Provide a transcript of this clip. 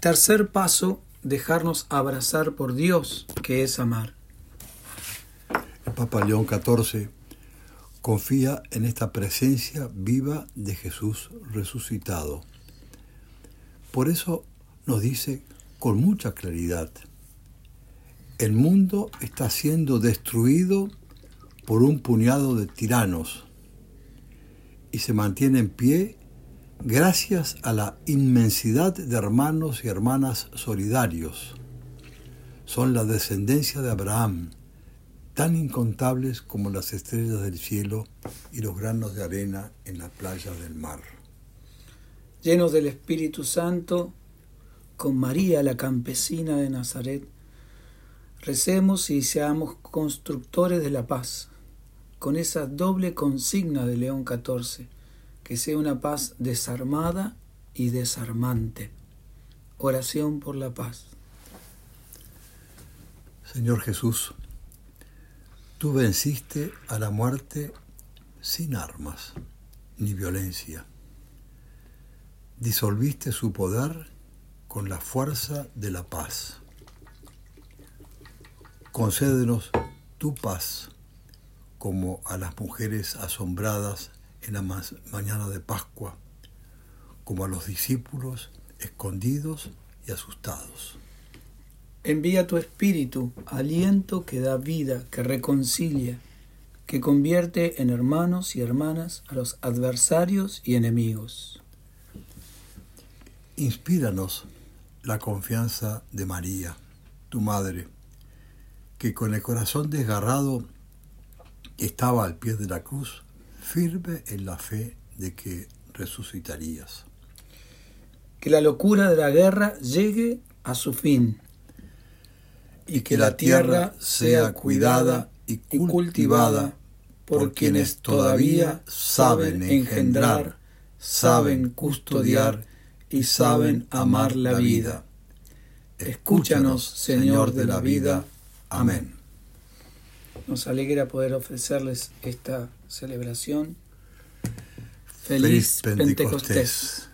Tercer paso, dejarnos abrazar por Dios, que es amar. El Papa León XIV confía en esta presencia viva de Jesús resucitado. Por eso nos dice con mucha claridad: el mundo está siendo destruido por un puñado de tiranos y se mantiene en pie gracias a la inmensidad de hermanos y hermanas solidarios. Son la descendencia de Abraham, tan incontables como las estrellas del cielo y los granos de arena en las playas del mar. Llenos del Espíritu Santo, con María, la campesina de Nazaret, recemos y seamos constructores de la paz, con esa doble consigna de León XIV, que sea una paz desarmada y desarmante. Oración por la paz. Señor Jesús, tú venciste a la muerte sin armas ni violencia. Disolviste su poder con la fuerza de la paz. Concédenos tu paz, como a las mujeres asombradas en la mañana de Pascua, como a los discípulos escondidos y asustados. Envía tu Espíritu, aliento que da vida, que reconcilia, que convierte en hermanos y hermanas a los adversarios y enemigos. Inspíranos la confianza de María, tu Madre, que con el corazón desgarrado estaba al pie de la cruz, firme en la fe de que resucitarías. Que la locura de la guerra llegue a su fin y que la tierra sea cuidada y cultivada por quienes todavía saben engendrar, saben custodiar y saben amar la vida. Escúchanos, Señor de la vida. Amén. Nos alegra poder ofrecerles esta celebración. Feliz Pentecostés.